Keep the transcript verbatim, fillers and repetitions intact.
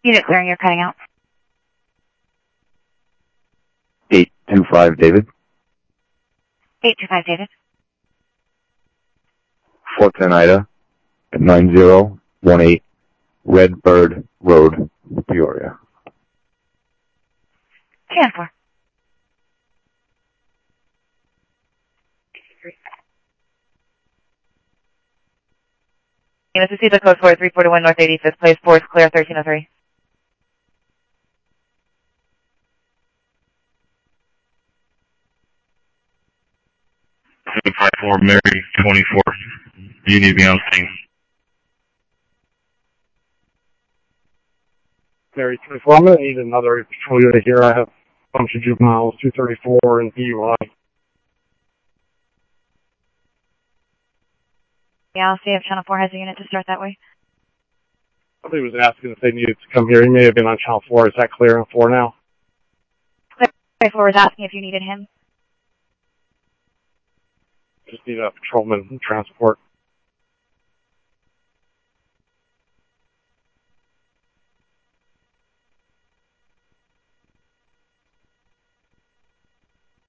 Unit clearing, you're cutting out. eight two five, David. eight two five, David. four ten Ida at nine zero one eight Red Bird Road, Peoria. ten four. This is the code for three forty-one North eighty-fifth Place, Forest Clear, thirteen oh three. two five four, Mary, twenty-four. You need to be on scene. Mary, twenty-four. I'm going to need another patrol unit here. I have a bunch of juveniles, two thirty-four and D U I. Yeah, I'll see if Channel four has a unit to start that way. Somebody was asking if they needed to come here. He may have been on Channel four. Is that clear on four now? Clear four was asking if you needed him. Just need a patrolman and transport.